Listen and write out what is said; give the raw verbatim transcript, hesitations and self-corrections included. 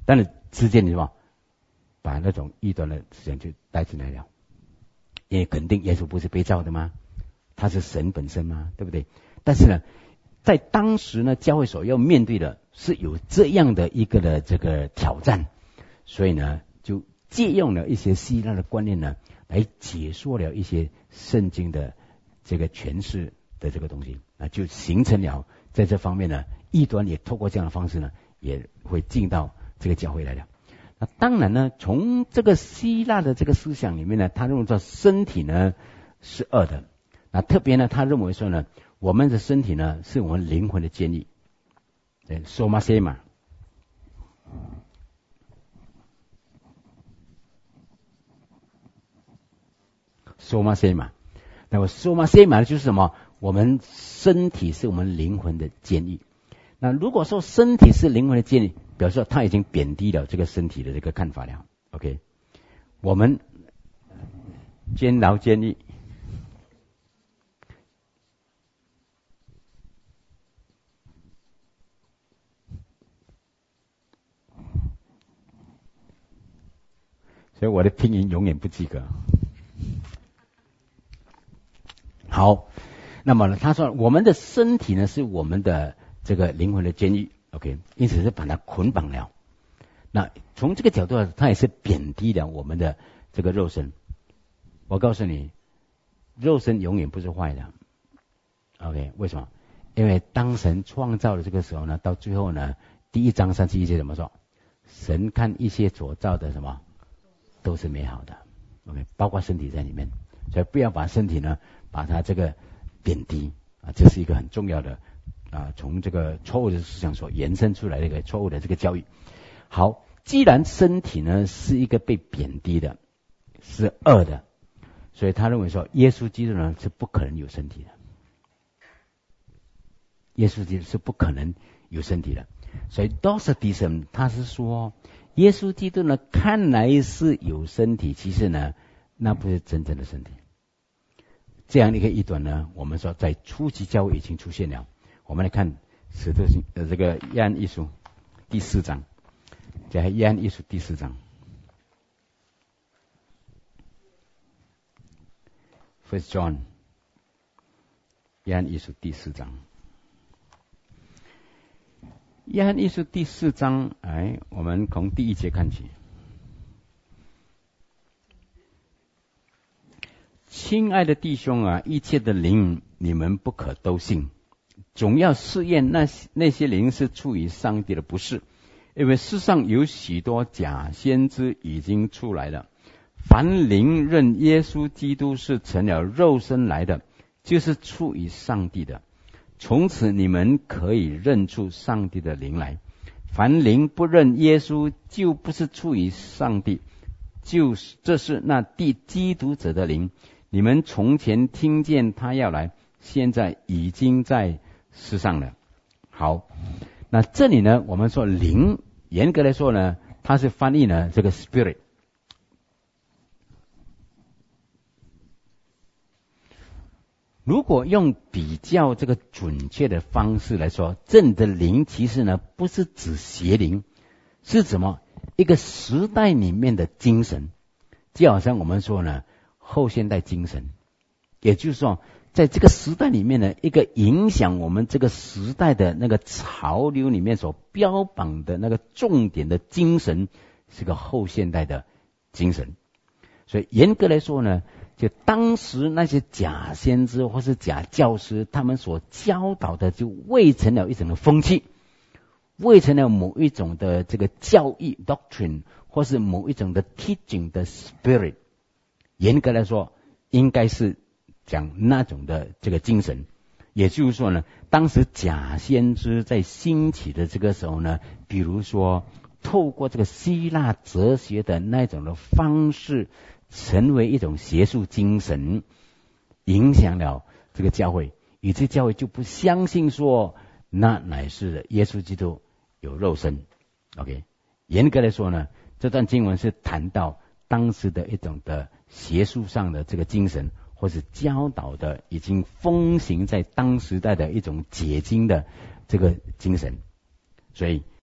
但是之间你什么，把那种异端的思想就带进来了，因为肯定耶稣不是被造的吗？他是神本身吗？对不对？但是呢，在当时呢，教会所要面对的是有这样的一个的这个挑战，所以呢，就借用了一些希腊的观念呢，来解说了一些圣经的这个诠释的这个东西，那就形成了在这方面呢，异端也透过这样的方式呢，也会进到这个教会来了。那当然呢，从这个希腊的这个思想里面呢，他认为说身体呢是恶的，那特别呢，他认为说呢，我们的身体呢是我们灵魂的监狱，对 ，soma sema。soma sema， 那么 soma sema 就是什么？我们身体是我们灵魂的监狱。那如果说身体是灵魂的监狱，表示他已经贬低了这个身体的这个看法了。OK， 我们监牢监狱，所以我的拼音永远不及格。好，那么呢，他说我们的身体呢是我们的这个灵魂的监狱 ，OK， 因此是把它捆绑了。那从这个角度，他也是贬低了我们的这个肉身。我告诉你，肉身永远不是坏的 ，OK， 为什么？因为当神创造的这个时候呢，到最后呢，第一章三十一节怎么说？神看一切所造的什么都是美好的 ，OK， 包括身体在里面，所以不要把身体呢，把它这个贬低啊，这是一个很重要的啊，从这个错误的思想所延伸出来的一个错误的这个教育。好，既然身体呢是一个被贬低的，是恶的，所以他认为说，耶稣基督呢是不可能有身体的，耶稣基督是不可能有身体的。所以 Docetism 他是说，耶稣基督呢看来是有身体，其实呢那不是真正的身体。这样一个异端呢，我们说在初期教会已经出现了。我们来看使徒行呃这个约翰一书第四章，在约翰一书第四章 ，First John， 约翰一书第四章，约翰一书第四章，哎，我们从第一节看起。亲爱的弟兄啊，一切的灵你们不可都信，总要试验那些那些灵是出于上帝的，不是，因为世上有许多假先知已经出来了。凡灵认耶稣基督是成了肉身来的，就是出于上帝的。从此你们可以认出上帝的灵来。凡灵不认耶稣，就不是出于上帝，就是这是那敌基督者的灵。你们从前听见他要来，现在已经在世上了。好，那这里呢，我们说灵，严格来说呢，它是翻译呢这个 spirit。如果用比较这个准确的方式来说，这里的灵其实呢不是指邪灵，是什么？一个时代里面的精神，就好像我们说呢后现代精神，也就是说在这个时代里面呢，一个影响我们这个时代的那个潮流里面所标榜的那个重点的精神，是个后现代的精神。所以严格来说呢，就当时那些假先知或是假教师，他们所教导的就未成了一种的风气，未成了某一种的这个教义 doctrine， 或是某一种的 teaching 的 spirit。严格来说，应该是讲那种的这个精神。也就是说呢，当时假先知在兴起的这个时候呢，比如说透过这个希腊哲学的那种的方式，成为一种学术精神，影响了这个教会，以致教会就不相信说那乃是耶稣基督有肉身。 OK， 严格来说呢，这段经文是谈到当时的一种的学术上的这个精神，或是教导的已经风行在当时代的一种解经的这个精神。所以